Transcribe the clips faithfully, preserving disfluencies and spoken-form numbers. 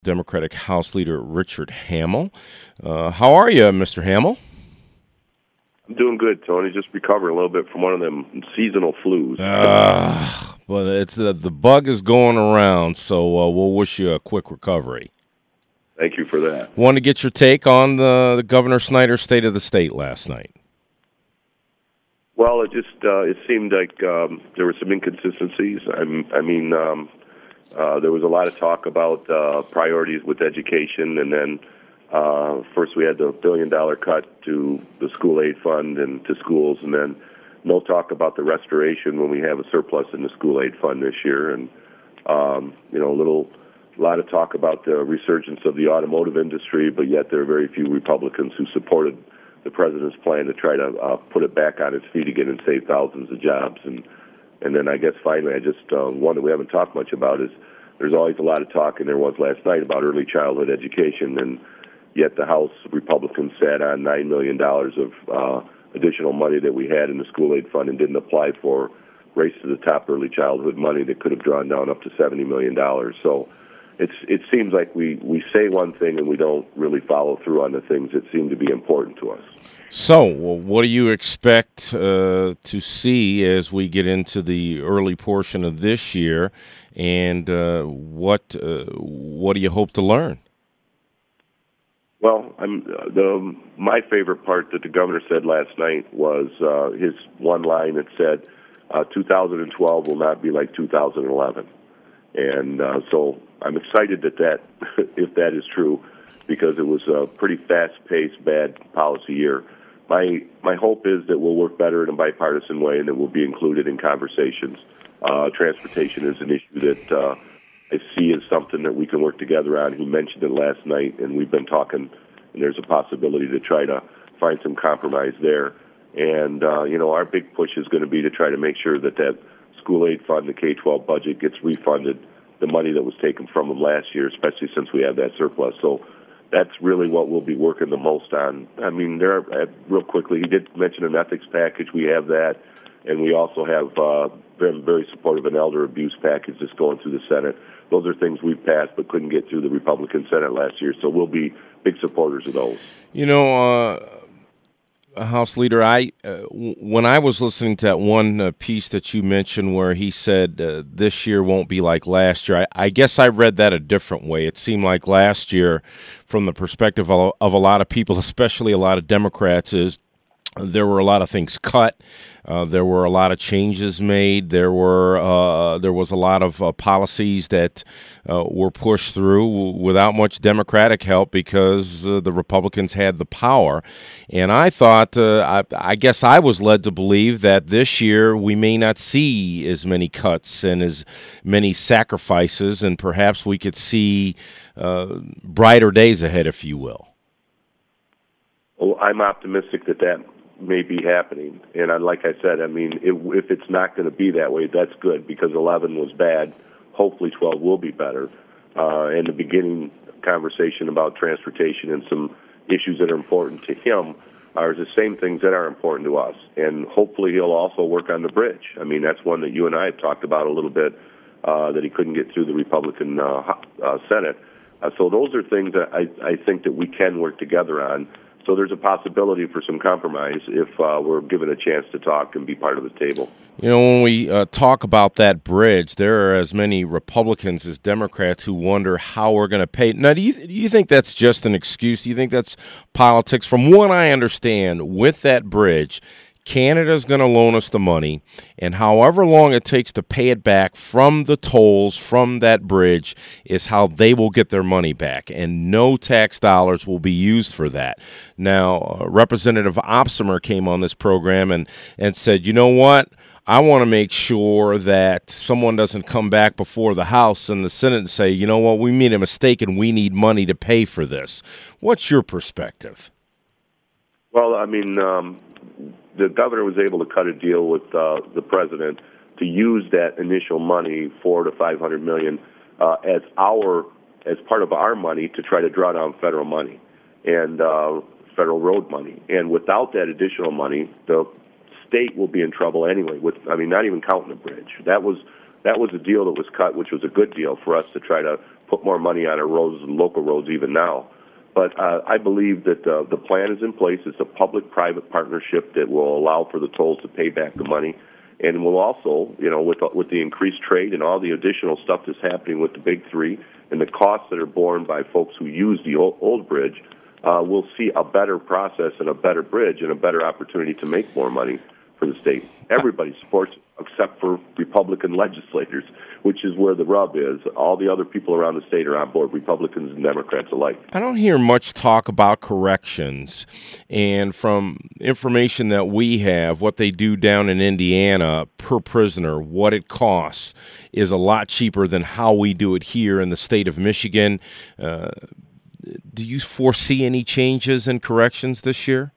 Democratic House Leader Richard Hamel. Uh, how are you, Mister Hamel? I'm doing good, Tony. Just recovering a little bit from one of them seasonal flus. Uh, but it's uh, the bug is going around, so uh, we'll wish you a quick recovery. Thank you for that. Want to get your take on the, the Governor Snyder State of the State last night? Well, it just uh, it seemed like um, there were some inconsistencies. I, I mean, um, uh, there was a lot of talk about uh, priorities with education, and then uh, first we had the billion-dollar cut to the school aid fund and to schools, and then no talk about the restoration when we have a surplus in the school aid fund this year, and um, you know, a little. A lot of talk about the resurgence of the automotive industry, but yet there are very few Republicans who supported the president's plan to try to uh, put it back on its feet again and save thousands of jobs. And and then I guess finally, I just uh, one that we haven't talked much about is there's always a lot of talk, and there was last night, about early childhood education, and yet the House Republicans sat on nine million dollars of uh, additional money that we had in the school aid fund and didn't apply for race to the top early childhood money that could have drawn down up to seventy million dollars. So It's, it seems like we, we say one thing and we don't really follow through on the things that seem to be important to us. So, well, what do you expect uh, to see as we get into the early portion of this year, and uh, what uh, what do you hope to learn? Well, I'm, uh, the, my favorite part that the governor said last night was uh, his one line that said, uh, two thousand twelve will not be like two thousand eleven. And uh, so I'm excited that that, if that is true, because it was a pretty fast-paced, bad policy year. My my hope is that we'll work better in a bipartisan way and that we'll be included in conversations. Uh, transportation is an issue that uh, I see as something that we can work together on. He mentioned it last night, and we've been talking, and there's a possibility to try to find some compromise there. And, uh, you know, our big push is going to be to try to make sure that that school aid fund, the K twelve budget, gets refunded the money that was taken from them last year, especially since we have that surplus. So that's really what we'll be working the most on. I mean, there are, uh, real quickly, he did mention an ethics package. We have that, and we also have uh, been very supportive of an elder abuse package that's going through the Senate. Those are things we've passed but couldn't get through the Republican Senate last year, so we'll be big supporters of those. You know, uh House Leader, I uh, w- when I was listening to that one uh, piece that you mentioned where he said uh, this year won't be like last year, I, I guess I read that a different way. It seemed like last year, from the perspective of, of a lot of people, especially a lot of Democrats, is there were a lot of things cut. Uh, there were a lot of changes made. There were uh, there was a lot of uh, policies that uh, were pushed through without much Democratic help because uh, the Republicans had the power. And I thought, uh, I, I guess I was led to believe that this year we may not see as many cuts and as many sacrifices, and perhaps we could see uh, brighter days ahead, if you will. Well, I'm optimistic that that may be happening. And I, like I said, I mean, if, if it's not going to be that way, that's good, because eleven was bad. Hopefully twelve will be better. Uh, and the beginning conversation about transportation and some issues that are important to him are the same things that are important to us. And hopefully he'll also work on the bridge. I mean, that's one that you and I have talked about a little bit, uh, that he couldn't get through the Republican uh, uh, Senate. Uh, so those are things that I, I think that we can work together on. So there's a possibility for some compromise if uh, we're given a chance to talk and be part of the table. You know, when we uh, talk about that bridge, there are as many Republicans as Democrats who wonder how we're going to pay. Now, do you, do you think that's just an excuse? Do you think that's politics? From what I understand, with that bridge, Canada's going to loan us the money, and however long it takes to pay it back from the tolls from that bridge is how they will get their money back, and no tax dollars will be used for that. Now, uh, Representative Opsimer came on this program and, and said, you know what? I want to make sure that someone doesn't come back before the House and the Senate and say, you know what, we made a mistake and we need money to pay for this. What's your perspective? Well, I mean, um, the governor was able to cut a deal with uh, the president to use that initial money, four to five hundred million, uh, as our as part of our money to try to draw down federal money and uh, federal road money. And without that additional money, the state will be in trouble anyway. With I mean, not even counting the bridge. That was that was a deal that was cut, which was a good deal for us to try to put more money on our roads and local roads even now. But uh, I believe that uh, the plan is in place. It's a public-private partnership that will allow for the tolls to pay back the money, and will also, you know, with with the increased trade and all the additional stuff that's happening with the big three and the costs that are borne by folks who use the old, old bridge, uh, we'll see a better process and a better bridge and a better opportunity to make more money for the state. Everybody supports it except for Republican legislators, which is where the rub is. All the other people around the state are on board, Republicans and Democrats alike. I don't hear much talk about corrections. And from information that we have, what they do down in Indiana per prisoner, what it costs, is a lot cheaper than how we do it here in the state of Michigan. Uh, do you foresee any changes in corrections this year?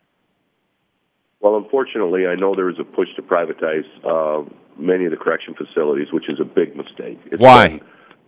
Well, unfortunately, I know there is a push to privatize uh, many of the correction facilities, which is a big mistake. It's Why? Been,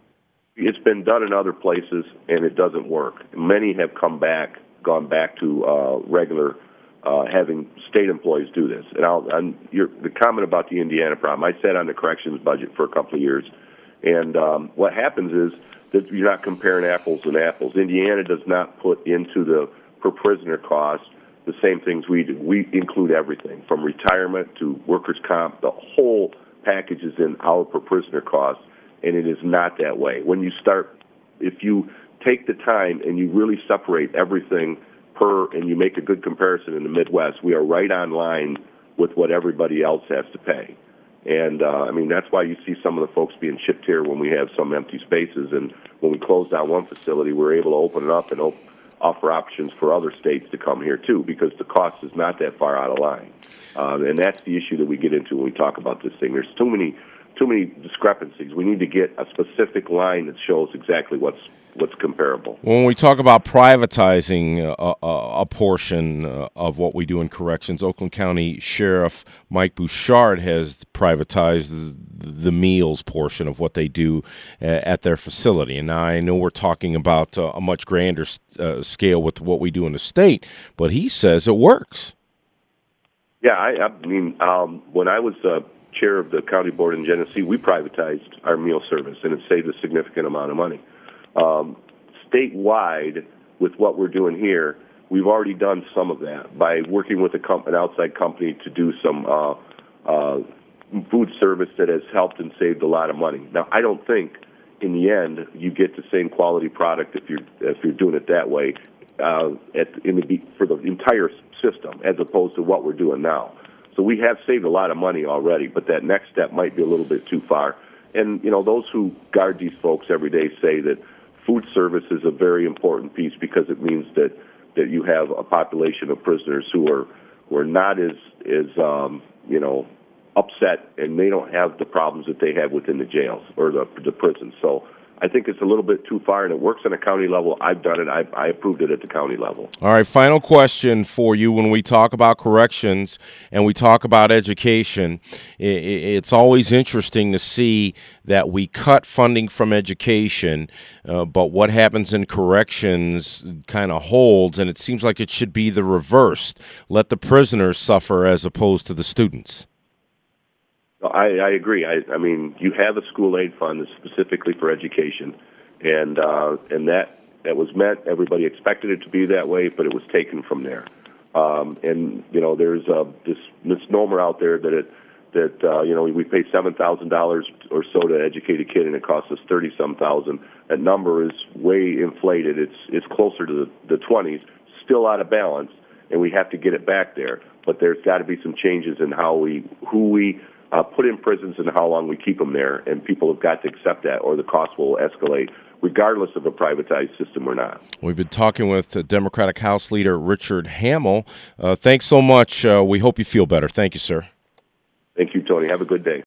it's been done in other places, and it doesn't work. Many have come back, gone back to uh, regular, uh, having state employees do this. And I'll, I'm, your, the comment about the Indiana problem, I sat on the corrections budget for a couple of years, and um, what happens is that you're not comparing apples and apples. Indiana does not put into the per prisoner cost the same things we do. We include everything from retirement to workers' comp. The whole package is in our per prisoner cost, and it is not that way. When you start, if you take the time and you really separate everything per, and you make a good comparison in the Midwest, we are right on line with what everybody else has to pay. And, uh, I mean, that's why you see some of the folks being shipped here when we have some empty spaces. And when we close down one facility, we're able to open it up and open offer options for other states to come here, too, because the cost is not that far out of line. Uh, and that's the issue that we get into when we talk about this thing. There's too many too many discrepancies. We need to get a specific line that shows exactly what's what's comparable. When we talk about privatizing a, a, a portion uh, of what we do in corrections, Oakland County Sheriff Mike Bouchard has privatized the meals portion of what they do uh, at their facility. And now I know we're talking about uh, a much grander uh, scale with what we do in the state, but he says it works. Yeah, I, I mean, um, when I was uh, chair of the county board in Genesee, we privatized our meal service, and it saved a significant amount of money. Um, statewide, with what we're doing here, we've already done some of that by working with a comp- an outside company to do some uh, uh, food service that has helped and saved a lot of money. Now, I don't think in the end you get the same quality product if you're if you're doing it that way uh, at in the for the entire system as opposed to what we're doing now. So we have saved a lot of money already, but that next step might be a little bit too far. And you know, those who guard these folks every day say that food service is a very important piece because it means that, that you have a population of prisoners who are who are not as as um, you know upset, and they don't have the problems that they have within the jails or the the prisons. So I think it's a little bit too far, and it works on a county level. I've done it. I, I approved it at the county level. All right, final question for you. When we talk about corrections and we talk about education, it's always interesting to see that we cut funding from education, uh, but what happens in corrections kind of holds, and it seems like it should be the reverse. Let the prisoners suffer as opposed to the students. I, I agree. I, I mean, you have a school aid fund that's specifically for education, and uh, and that that was meant. Everybody expected it to be that way, but it was taken from there. Um, and you know, there's uh, this misnomer out there that it that uh, you know we pay seven thousand dollars or so to educate a kid, and it costs us thirty some thousand. That number is way inflated. It's it's closer to the, the twenties, still out of balance, and we have to get it back there. But there's got to be some changes in how we who we Uh, put in prisons and how long we keep them there, and people have got to accept that, or the cost will escalate, regardless of a privatized system or not. We've been talking with uh, Democratic House Leader Richard Hamill. Uh, thanks so much. Uh, we hope you feel better. Thank you, sir. Thank you, Tony. Have a good day.